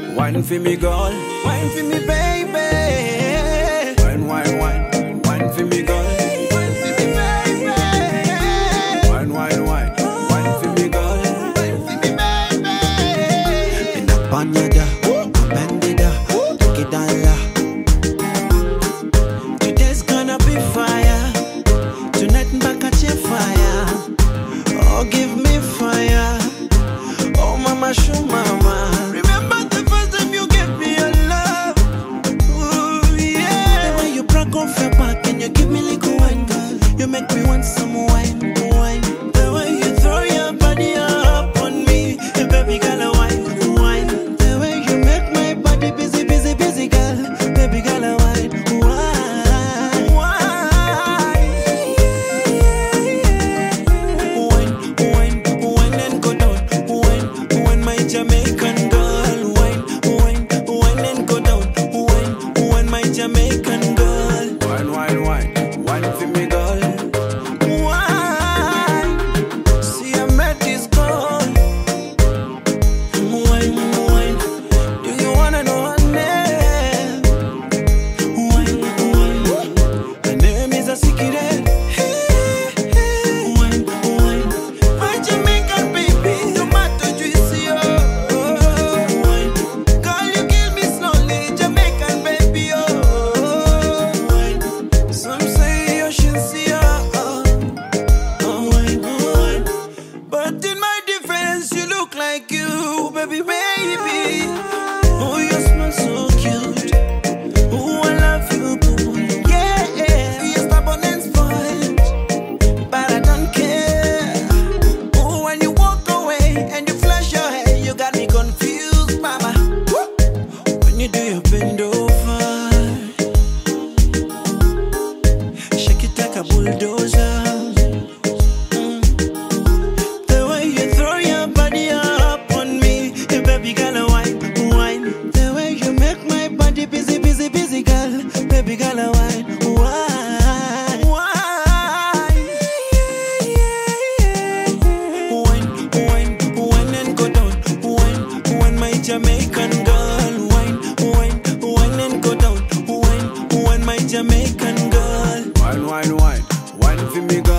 Wine for me, girl. Wine for me, baby. Wine, wine, wine. Wine for me, girl. Wine for me, baby. Wine, wine, wine. Wine for me, girl. Wine for me, baby. In the panyada, bandida, take it down la. Today's gonna be fire. Tonight back at your fire. Oh, give me fire. Oh, mama, show mama. Remember the first time you gave me your love. Ooh, yeah. The way you broke off your back and you give me little wine, girl. You make me want some wine, wine. The way you throw your body up on me, hey, baby girl, wine, wine. The way you make my body busy, busy, busy, girl. Baby girl, wine, wine, wine. Wine, wine, wine and go down. Wine, wine, my Jamaican girl. Wine, wine, wine and go down. Wine, wine, my Jamaican girl. Wine, wine, wine, wine for me, girl. Wine. See, I met this girl. Wine, wine. Do you wanna know her name? Wine, wine. Her name is a secret. Wine, wine. My Jamaican baby, tomato juicy, oh. Wine. Girl, you kill me slowly, Jamaican baby, oh. Wine. Some say you should see her, wine, wine. But in my defense, you look like you, baby, baby. Oh, you smell so cute. Oh, I love you, boo. Yeah, you're stubborn and spoiled, but I don't care. Oh, when you walk away and you flash your hair, you got me confused, mama. Woo! When you do your bend over, shake it like a bulldozer. The way you throw your body up on me, hey, baby girl, wine, wine. The way you make my body busy, busy, busy, girl. Baby girl, wine, wine, wine. Wine, wine, wine and go down. Wine, wine, my Jamaican girl. Wine, wine, wine and go down. Wine, wine, my Jamaican girl. Wine, wine, wine. Wine for me, girl.